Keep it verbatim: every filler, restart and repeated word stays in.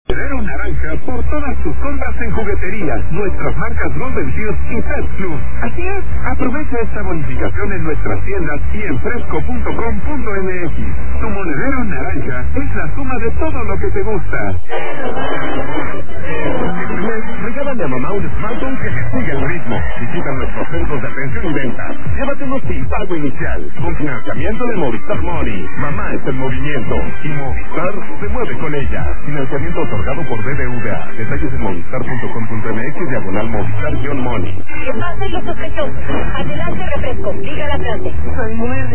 Monedero Naranja por todas tus compras en juguetería, nuestras marcas Golden Hills y Pet Plus. Así es, aprovecha esta bonificación en nuestras tiendas y en fresco punto com punto m x. Tu Monedero Naranja es la suma de todo lo que te gusta. Regálale a mamá un smartphone que le siga el ritmo. Visita nuestros centros de atención y venta. Llévatelos sin pago inicial, con financiamiento de Movistar Money. Mamá está en movimiento y Movistar se mueve con ella. Financiamiento otorgado por B B V A. Detalles en movistar punto com punto m x diagonal Movistar-Money. Que pase lo sospechoso. Adelante, refresco. Diga la frase.